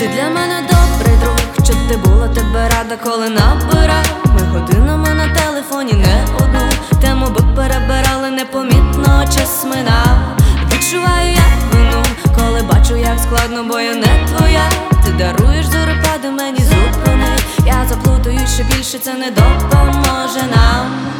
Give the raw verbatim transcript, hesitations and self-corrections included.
Ти для мене добрий друг, що ти була, тебе рада, коли набирав. Ми годинами на телефоні не одну тему би перебирали, непомітно час минав. Відчуваю я вину, коли бачу, як складно, бо я не твоя. Ти даруєш зорепади, мені зупини. Я заплутаю ще більше, це не допоможе нам.